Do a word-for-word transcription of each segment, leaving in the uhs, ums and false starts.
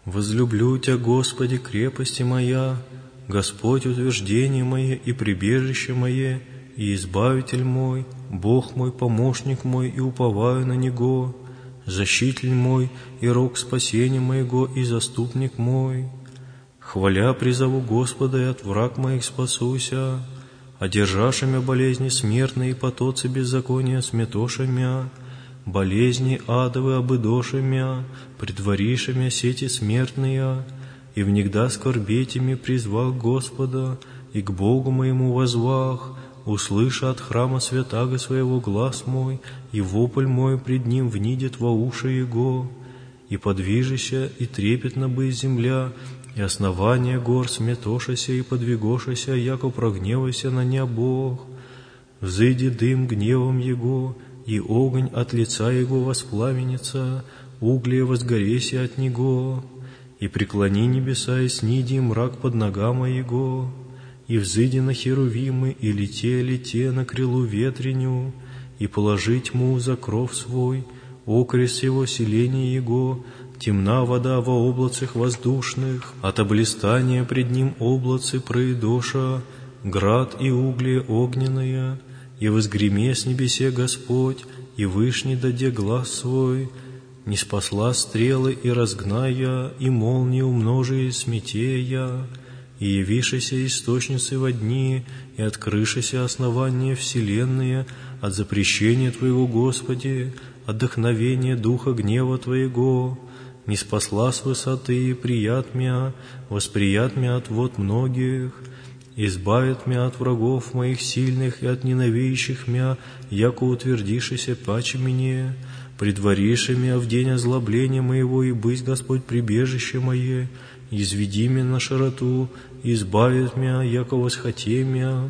Возлюблю Тя, Господи, крепости моя, Господь, утверждение мое и прибежище мое, и избавитель мой, Бог мой, помощник мой, и уповаю на Него, защититель мой, и рог спасения моего, и заступник мой. Хваля призову Господа, и от враг моих спасуся, одержаша мя болезни смертные, и потоцы беззакония сметоша мя, болезни адовы обыдоша мя, предвариша мя сети смертные, и внегда скорбетями призвал Господа, и к Богу моему возвах, услыша от храма святаго своего глас мой, и вопль мой пред ним внидет во уши Его, и подвижися, и трепетно бы земля, и основание гор сметошася, и подвигошася, яко прогневайся на ня Бог. Взыди дым гневом Его, и огонь от лица Его воспламенится, угле возгореся от Него, и преклони небеса, и сниди мрак под ногама Его, и взыди на херувимы, и лете, лете на крылу ветреню, и положи тьму за кров свой, окрест его селения Его, темна вода во облацах воздушных, от облистания пред ним облацы проидоша, град и угле огненное, и возгреме с небесе Господь, и вышни даде глаз свой, не спасла стрелы и разгная, и молнии умножи смятея, и явишися источницы во дни, и открышися основания вселенные от запрещения Твоего, Господи, отдохновения духа гнева Твоего, не спасла с высоты, и прият мя, восприят мя от вод многих, избавит мя от врагов моих сильных и от ненавидящих мя, яко утвердишися паче мне, предвариши мя в день озлобления моего, и быть, Господь, прибежище мое, изведи мя на широту, избавит мя, яко восхоте мя.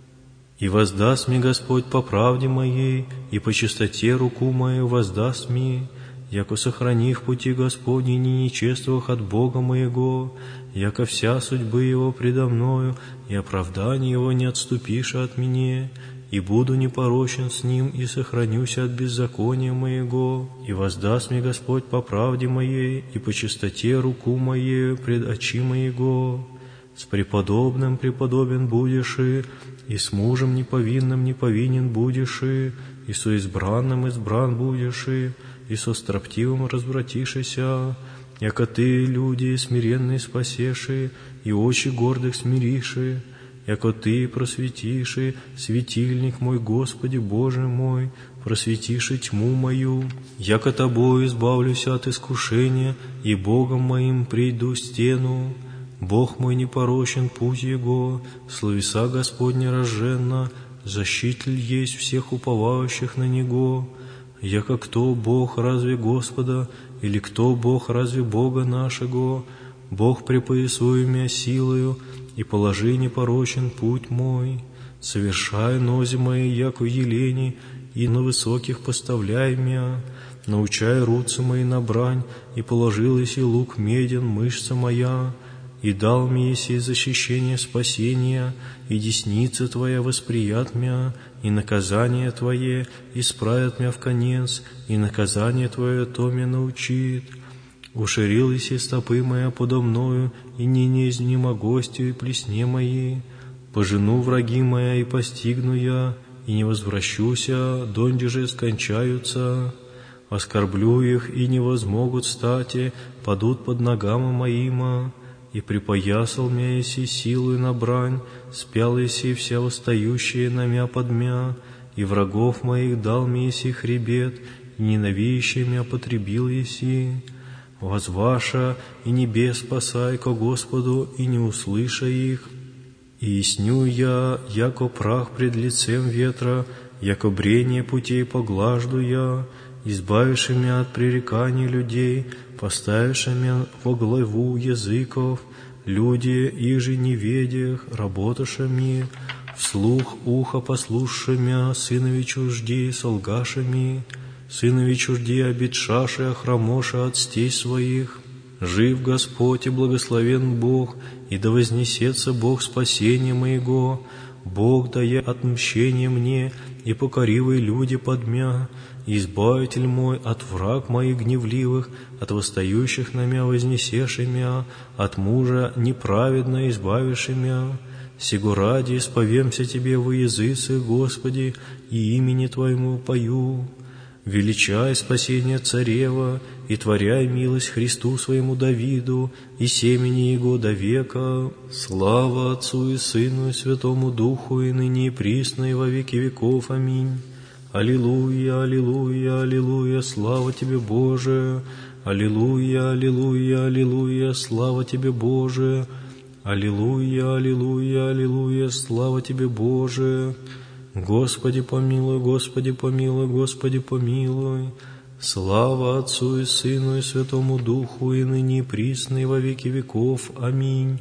И воздаст мне Господь по правде моей, и по чистоте руку мою воздаст мне, яко сохрани в пути Господней, не нечествовах от Бога моего, яко вся судьбы Его предо мною, и оправдание Его не отступишь от меня, и буду непорочен с Ним, и сохранюся от беззакония моего, и воздаст мне Господь по правде моей, и по чистоте руку моею пред очи моего. С преподобным преподобен будешь и, и с мужем неповинным неповинен будешь и, и со избранным избран будешь и, и со строптивым развратишися, яко ты, люди смиренные спасеши, и очи гордых смириши, яко ты просветиши, светильник мой, Господи Боже мой, просветиши тьму мою, яко тобою избавлюся от искушения, и Богом моим прийду стену. Бог мой непорочен путь Его, словеса Господня рожженно, защититель есть всех уповающих на Него. Яко кто Бог разве Господа, или кто Бог разве Бога нашего? Бог препоясуй мя силою, и положи непорочен путь мой. Совершай нози мои, яко елени, и на высоких поставляй мя. Научай руцы мои на брань, и положил еси лук меден мышца моя. И дал мне еси защищение спасения, и десница Твоя восприят мя, и наказание Твое исправит мя в конец, и наказание Твое то мя научит. Уширил еси стопы моя подо мною, и не неизнемогостью и плесне моей. Пожену враги моя, и постигну я, и не возвращуся, донде же скончаются. Оскорблю их, и не возмогут стати, падут под ногама моима. И припоясал мя еси силою на брань, спял еси вся восстающие на мя под мя, и врагов моих дал мне еси хребет, и ненавидящие мя потребил еси. Возваша и небес спасай ко Господу, и не услыша их. И ясню я, яко прах пред лицем ветра, яко брение путей поглажду я, избавишь мя от пререканий людей, поставишь мя во главу языков, люди, иже неведях, работаша ми, вслух ухо послушша мя, сынови чужди, солгаша ми, сынови чужди обетшаши, охромоша от стей своих. Жив Господь и благословен Бог, и да вознесется Бог спасения моего, Бог дая отмщение мне, и покоривые люди под мя, Избавитель мой от враг моих гневливых, от восстающих на мя вознесеши мя, от мужа неправедно избавиши мя. Сего ради исповемся Тебе во языце, Господи, и имени Твоему пою. Величай спасение царева, и творяй милость Христу своему Давиду, и семени Его до века. Слава Отцу и Сыну и Святому Духу, и ныне и присно, и во веки веков. Аминь. Аллилуйя, аллилуйя, аллилуйя, слава Тебе, Боже! Аллилуйя, аллилуйя, аллилуйя, слава Тебе, Боже! Аллилуйя, аллилуйя, аллилуйя, слава Тебе, Боже! Господи помилуй, Господи помилуй, Господи помилуй. Слава Отцу и Сыну и Святому Духу, и ныне и присно, и во веки веков. Аминь.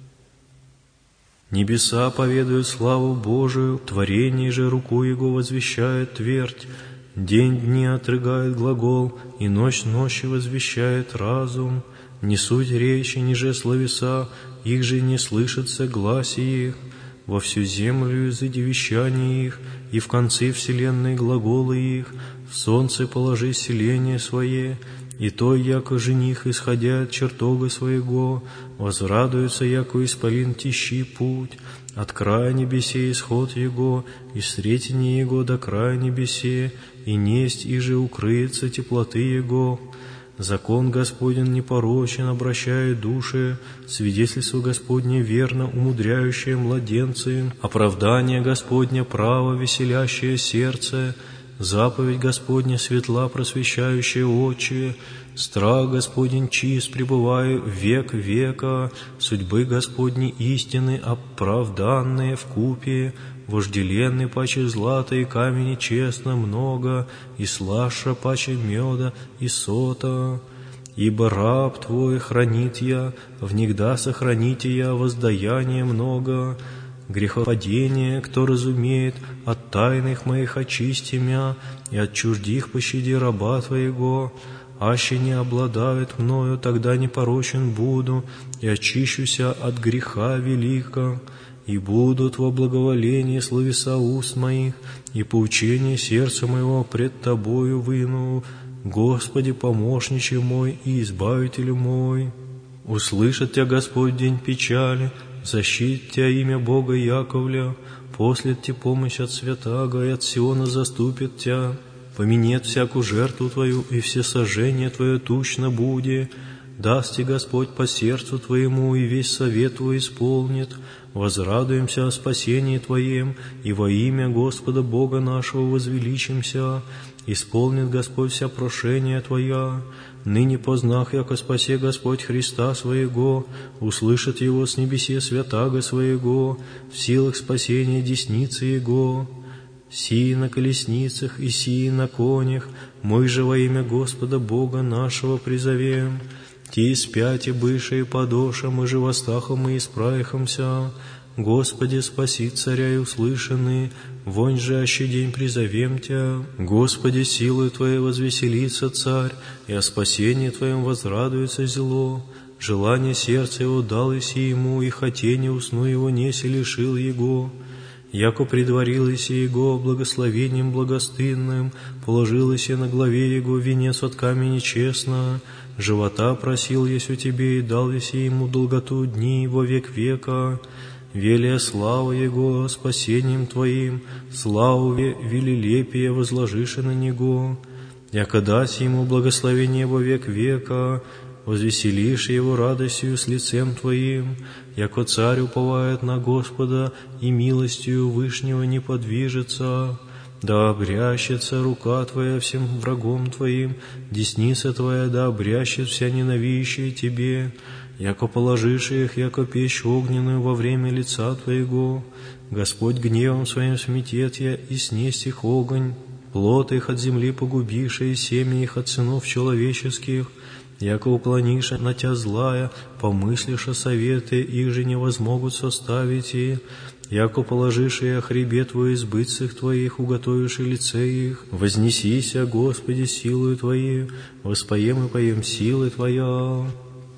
Небеса поведают славу Божию, творение же руку Его возвещает твердь. День дни отрыгает глагол, и ночь ночи возвещает разум. Не суть речи, ниже словеса, их же не слышится гласе их. Во всю землю изыди вещание их, и в концы вселенной глаголы их. В солнце положи селение свое, и то, яко жених, исходя от чертога своего, возрадуется, яко исполин тищи путь. От края небесе исход его, и сретение его до края небесе, и несть иже укрыется теплоты его. Закон Господень непорочен, обращает души, свидетельство Господне верно, умудряющее младенцы, оправдание Господне право, веселящее сердце, заповедь Господня светла, просвещающая очи, страх Господень чист, пребывая век века, судьбы Господни истины, оправданные вкупе, вожделенный паче злата и камени честно много, и слаша паче меда и сота. Ибо раб Твой хранит я, внегда сохраните я воздаяние много. Грехопадение, кто разумеет, от тайных моих очисти мя, и от чуждих пощади раба Твоего. Аще не обладает мною, тогда непорочен буду, и очищуся от греха велика. И будут во благоволении словеса уст моих, и поучение сердца моего пред Тобою выну. Господи, помощниче мой и избавителю мой. Услышит Тебя Господь день печали, защитит Тебя имя Бога Яковля, послет Тебе помощь от святаго, и от Сиона заступит Тебя. Поменет всякую жертву Твою, и все сожжения Твое тучно буде. Даст Тебе Господь по сердцу Твоему, и весь совет Твой исполнит. Возрадуемся о спасении Твоем, и во имя Господа Бога нашего возвеличимся. Исполнит Господь вся прошения Твоя. Ныне познах, яко спасе Господь Христа Своего, услышит Его с небесе святаго Своего, в силах спасения десницы Его. Сии на колесницах и сии на конях, мы же во имя Господа Бога нашего призовем. Ти спяти бывшие подоша, мы же востахом и исправихомся. Господи, спаси царя и услышаны, вонь же аще день призовем Тя. Господи, силою Твоей возвеселится царь, и о спасении Твоем возрадуется зело. Желание сердца его далось ему, и хотение усну его неси лишил его. Яко предварилось его благословением благостынным, положилось на главе его венец от камени честно. Живота просил есть у Тебе, и дал еси ему долготу дни во век века. Велия слава Его спасением Твоим, славу велелепия возложишь на Него. Яко дать ему благословение во век века, возвеселишь его радостью с лицем Твоим, яко царь уповает на Господа, и милостью Вышнего не подвижется. Да обрящется рука Твоя всем врагом Твоим, десница Твоя да обрящет вся ненавидящая Тебе, яко положишь их, яко печь огненную во время лица Твоего. Господь гневом Своим сметет я, и снесть их огонь, плод их от земли погубившие, семя их от сынов человеческих. Яко уклонишь на Тя злая, помыслишь о советы, их же не возмогут составить и. Яко положишь и о хребет Твой избытцах Твоих, уготовишь и лице их. Вознесися, Господи, силою Твоей, воспоем и поем силы Твоя.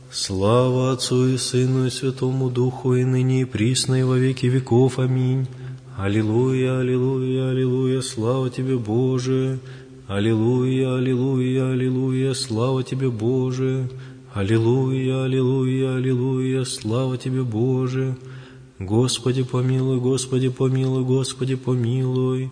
Слава Отцу и Сыну и Святому Духу, и ныне и присно, и во веки веков. Аминь. Аллилуйя, аллилуйя, аллилуйя, слава Тебе, Боже! Аллилуйя, аллилуйя, аллилуйя, слава Тебе, Боже! Аллилуйя, аллилуйя, аллилуйя, слава Тебе, Боже! Господи помилуй, Господи помилуй, Господи помилуй!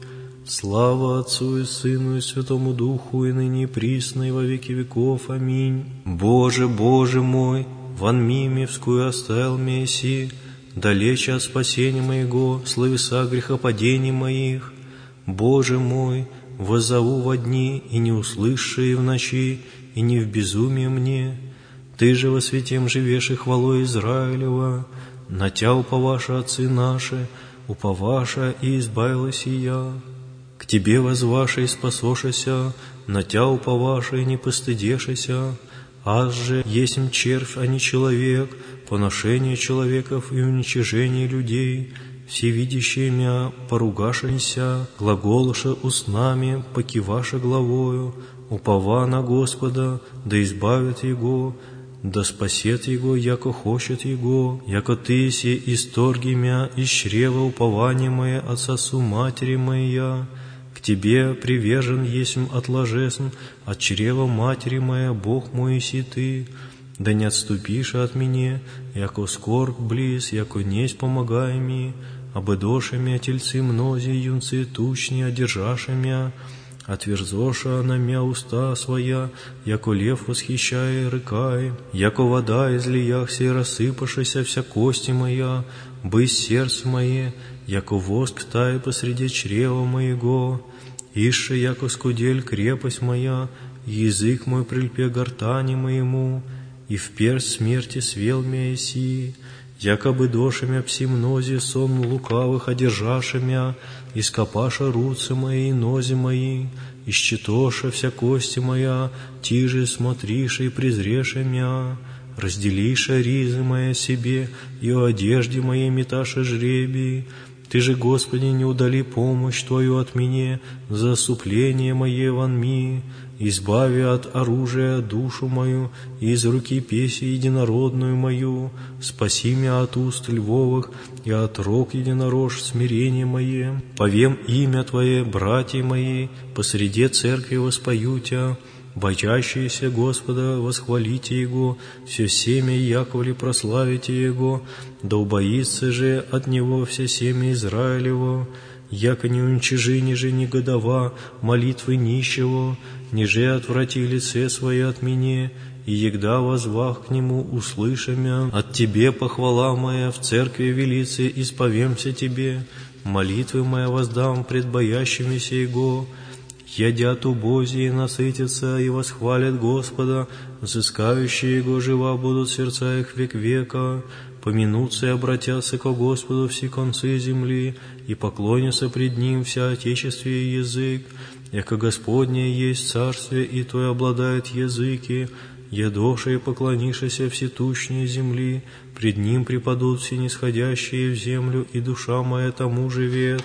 Слава Отцу и Сыну и Святому Духу, и ныне и присно, и во веки веков. Аминь. Боже, Боже мой, вон мимевскую оставил Месси, далече от спасения моего, словеса грехопадений моих. Боже мой, воззову во дни, и не услыши в ночи, и не в безумии мне. Ты же во святем живешь и хвалой Израилева, на Тя уповаша отцы наши, уповаша и избавилась и я. К Тебе возваша и спасошася, на Тя уповаша и не постыдешася. Аз же есмь червь, а не человек, поношение человеков и уничижение людей. Всевидящие мя поругашися, глаголоша устнами, покиваша главою, упова на Господа, да избавит Его, да спасет Его, яко хочет Его, яко Ты си исторги мя из чрева упование мое от сосу матери моя. К Тебе привержен есмь отложесн, от чрева матери моя, Бог мой, си Ты. Да не отступишь от меня, яко скорбь близ, яко несть помогай ми, обыдоша мя тельцы мнози, юнцы тучни, одержаша мя, отверзоша на мя уста своя, яко лев восхищая рыкай, яко вода излиях сей рассыпавшаяся вся кости моя, бысь сердце мое, яко воск тай посреди чрева моего, ише, яко скудель крепость моя, язык мой прильпе гортани моему, и в перст смерти свел мя еси, якобы дошамя пси мнози сон лукавых одержашамя, ископаша руцы мои, нози мои, исчетоша вся кости моя, тиже смотриша и презреша мя, разделиша ризы моя себе, и о одежде моей меташа жребий. Ты же, Господи, не удали помощь Твою от меня, за осупление мое вонми, избави от оружия душу мою, и из руки песи единородную мою, спаси меня от уст львовых, и от рог единорож смирение мое. Повем имя Твое, братья мои, посреди церкви воспою Тя, боящиеся Господа, восхвалите Его, все семя Яковле прославите Его, да убоится же от Него все семя Израилево, яко не уничижи, ниже негодова, молитвы нищего, ниже отврати лице свое от меня, и егда возвах к Нему услышамя, от Тебе похвала моя в церкви велице, исповемся Тебе, молитвы моя воздам пред боящимися Его. Едят убози и насытятся, и восхвалят Господа, взыскающие Его жива будут сердца их век века, помянутся и обратятся ко Господу все концы земли, и поклонятся пред Ним вся отечестве и язык, яко Господне есть царствие, и Той обладает языки, ядоша и поклонишися все тучные земли, пред Ним преподут все нисходящие в землю, и душа моя тому живет.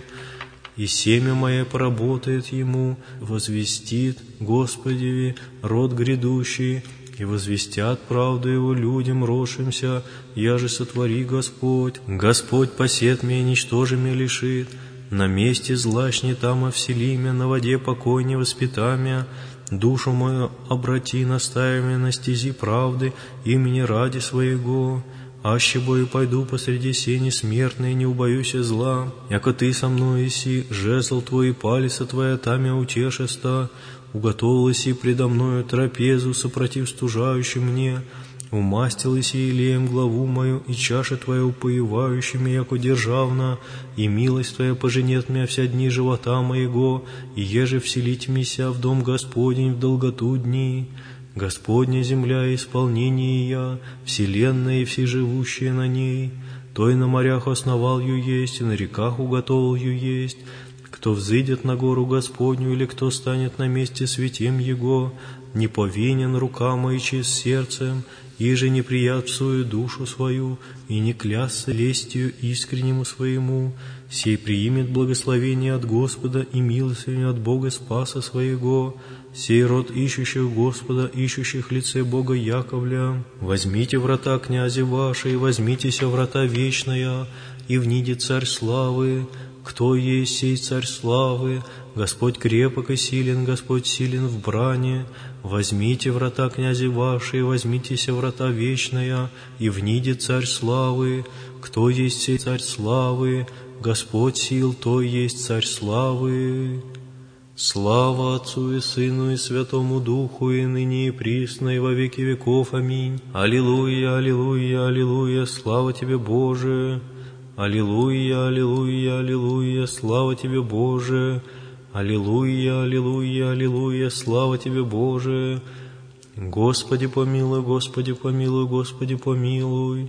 И семя мое поработает Ему, возвестит Господеви род грядущий, и возвестят правду Его людям росшимся, я же сотвори Господь. Господь посет меня, ничтоже меня лишит, на месте злачни там овсели мя, на воде покой не воспита мя, душу мою обрати, настави мя на стези правды, имени ради Своего. Аще бою пойду посреди сени смертной, не убоюся зла, яко Ты со мной иси, жезл Твой и палица Твоя тамя утешеста, уготовилась и предо мною трапезу, сопротив стужающим мне, умастилась и елеем главу мою, и чаша Твоя упоевающими, яко державна, и милость Твоя поженет меня вся дни живота моего, и еже вселить мися в дом Господень в долготу дни. Господня земля и исполнение я, вселенная и все живущие на ней. Той на морях основал ю есть, и на реках уготовил ю есть. Кто взыдет на гору Господню, или кто станет на месте святем Его, не повинен рука моя чист сердцем, иже не приятствую душу свою, и не клясться лестью искреннему своему, сей приимет благословение от Господа и милостыню от Бога Спаса своего, сей род ищущих Господа, ищущих лице Бога Яковля. Возьмите врата князи ваши, и возьмитеся врата вечная, и внидит царь славы. Кто есть сей царь славы? Господь крепок и силен, Господь силен в брани. Возьмите врата князи ваши, и возьмитеся врата вечная, и вниде Царь славы. Кто есть сей Царь славы? Господь сил, то есть Царь славы. Слава Отцу и Сыну и Святому Духу, и ныне и присно, и во веки веков. Аминь. Аллилуйя, аллилуйя, аллилуйя, слава Тебе, Боже. Аллилуйя, аллилуйя, аллилуйя, слава Тебе, Боже. Аллилуйя, аллилуйя, аллилуйя, слава Тебе, Боже. Господи помилуй, Господи помилуй, Господи помилуй.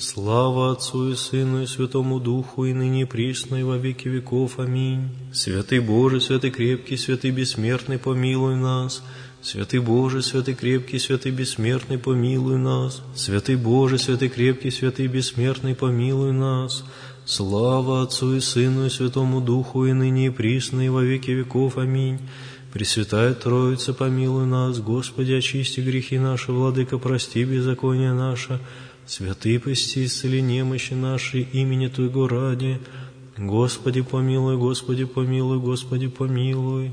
Слава Отцу и Сыну и Святому Духу, и ныне и присно, и во веки веков. Аминь. Святый Боже, святый крепкий, святый бессмертный, помилуй нас. Святый Боже, святый крепкий, святый бессмертный, помилуй нас. Святый Боже, святый крепкий, святый бессмертный, помилуй нас. Слава Отцу и Сыну и Святому Духу, и ныне и присно, и во веки веков. Аминь. Пресвятая Троица, помилуй нас. Господи, очисти грехи наши, Владыка, прости беззаконие наше. Святый, пости, исцели немощи наши, имени Твоего ради. Господи, помилуй, Господи, помилуй, Господи, помилуй.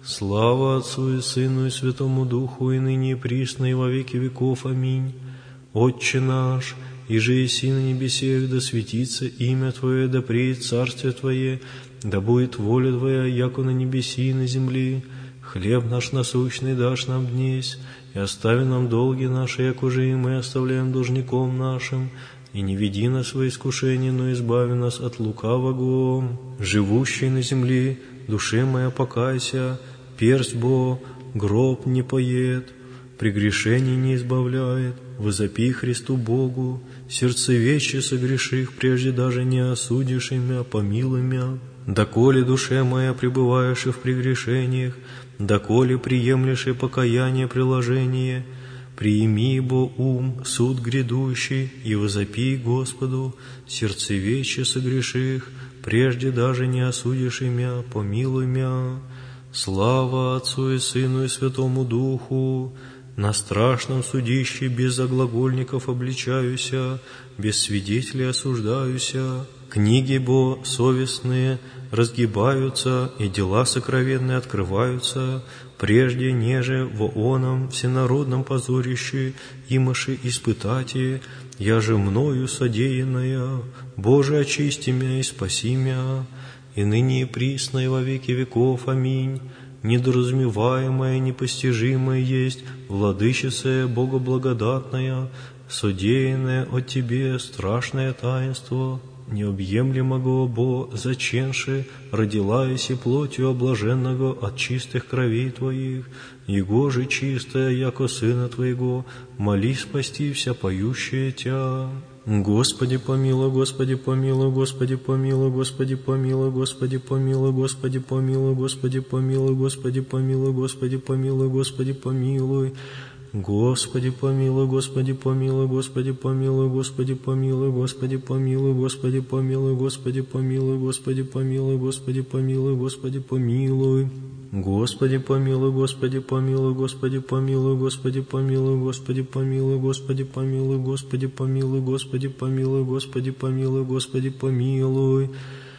Слава Отцу и Сыну и Святому Духу, и ныне и присно, и во веки веков. Аминь. Отче наш, иже еси на небесех, да светится имя Твое, да приедет царствие Твое, да будет воля Твоя, яко на небеси и на земли. Хлеб наш насущный дашь нам днесь, и остави нам долги наши, яко же и мы оставляем должником нашим. И не веди нас во искушение, но избави нас от лукавого. Живущий на земле, душе моя покайся, персть бо, гроб не поет, прегрешений не избавляет. Возопи Христу Богу, сердцевече согреших, прежде даже не осудишь имя, помилуй мя. Доколе душе моя пребываешь и в прегрешениях, доколе приемлешь и покаяние приложение, приими, бо ум, суд грядущий, и возопи Господу, сердцевече согреших, прежде даже не осудишь имя, помилуй мя. Слава Отцу и Сыну и Святому Духу. На страшном судище без заглагольников обличаюся, без свидетелей осуждаюся. Книги бо совестные разгибаются, и дела сокровенные открываются, прежде неже во оном всенародном позорище имаши испытати, я же мною содеянная. Боже, очисти мя и спаси мя, и ныне и присно, и во веки веков. Аминь. Недоразумеваемое, непостижимое есть, Владычица Богоблагодатная, содеянное от Тебе страшное таинство, необъемлемого бо заченши, родилась и плотью облаженного от чистых кровей Твоих, Его же чистая, яко Сына Твоего, молись спасти вся поющая Тя. Господи помилуй, Господи помилуй, Господи помилуй, Господи помилуй, Господи помилуй, Господи помилуй, Господи помилуй, Господи помилуй, Господи помилуй, Господи помилуй. Господи помилуй, Господи помилуй, Господи помилуй, Господи помилуй, Господи помилуй, Господи помилуй, Господи помилуй, Господи помилуй, Господи помилуй, Господи помилуй. Господи помилуй, Господи помилуй, Господи помилуй, Господи помилуй, Господи помилуй, Господи помилуй, Господи помилуй, Господи помилуй, Господи помилуй, Господи помилуй.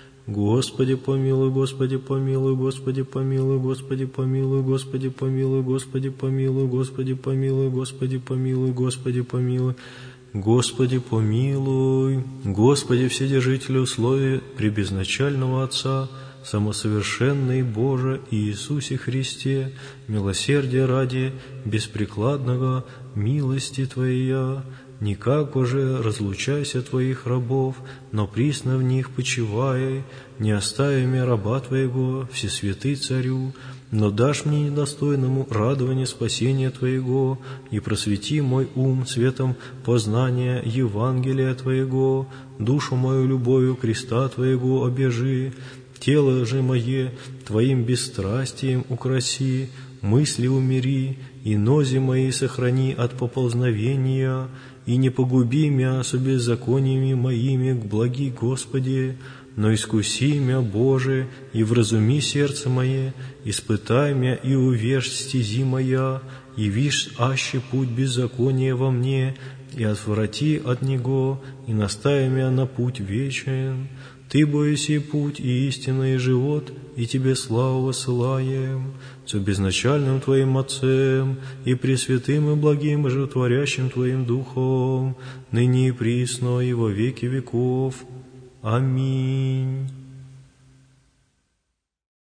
Господи помилуй, Господи помилуй, Господи помилуй, Господи помилуй, Господи помилуй, Господи помилуй, Господи помилуй, Господи помилуй, Господи помилуй, Господи помилуй. Господи, Вседержителю условия пребезначального Отца, самосовершенный Боже Иисусе Христе, милосердия ради беспрекладного милости Твоя, никак уже разлучайся Твоих рабов, но присно в них почивай, не остави меня раба Твоего, всесвятый Царю, но дашь мне недостойному радование спасения Твоего, и просвети мой ум светом познания Евангелия Твоего, душу мою любовью креста Твоего обежи, тело же мое Твоим бесстрастием украси, мысли умири, и нози мои сохрани от поползновения, и не погуби мя со беззакониями моими к благи Господи, но искуси мя, Боже, и вразуми сердце мое, испытай мя и увежь стези моя, и вишь аще путь беззакония во мне, и отврати от него, и настави мя на путь вечен. Ты боиси путь и истина и живот, и Тебе славу высылаем, Со безначальным Твоим Отцем, и пресвятым и благим и животворящим Твоим Духом, ныне и присно, и во веки веков. Аминь.